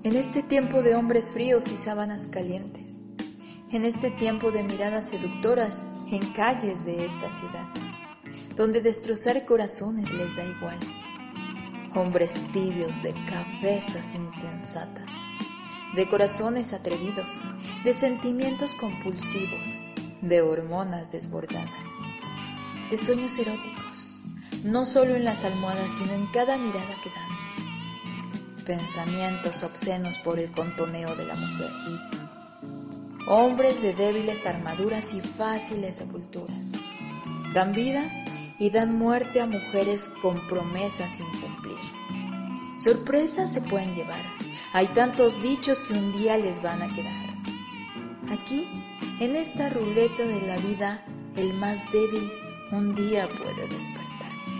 En este tiempo de hombres fríos y sábanas calientes, en este tiempo de miradas seductoras en calles de esta ciudad, donde destrozar corazones les da igual, hombres tibios de cabezas insensatas, de corazones atrevidos, de sentimientos compulsivos, de hormonas desbordadas, de sueños eróticos, no solo en las almohadas, sino en cada mirada que dan, pensamientos obscenos por el contoneo de la mujer, hombres de débiles armaduras y fáciles sepulturas, dan vida y dan muerte a mujeres con promesas sin cumplir. Sorpresas se pueden llevar, hay tantos dichos que un día les van a quedar. Aquí, en esta ruleta de la vida, el más débil un día puede despertar.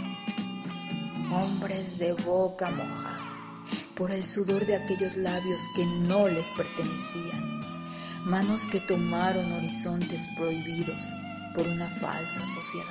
Hombres de boca mojada por el sudor de aquellos labios que no les pertenecían, manos que tomaron horizontes prohibidos por una falsa sociedad.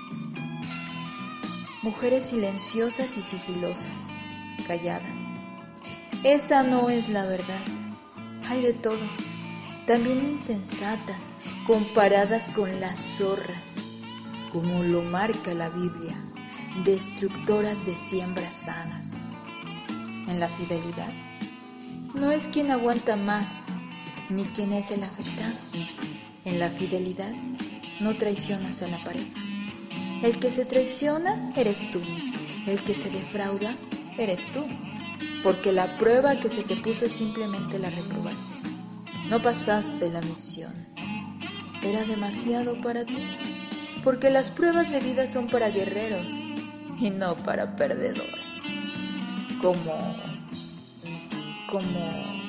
Mujeres silenciosas y sigilosas, calladas. Esa no es la verdad. Hay de todo. También insensatas, comparadas con las zorras, como lo marca la Biblia, destructoras de siembras sanas. En la fidelidad, no es quien aguanta más, ni quien es el afectado. En la fidelidad, no traicionas a la pareja. El que se traiciona, eres tú. El que se defrauda, eres tú. Porque la prueba que se te puso simplemente la reprobaste. No pasaste la misión. Era demasiado para ti. Porque las pruebas de vida son para guerreros y no para perdedores. Como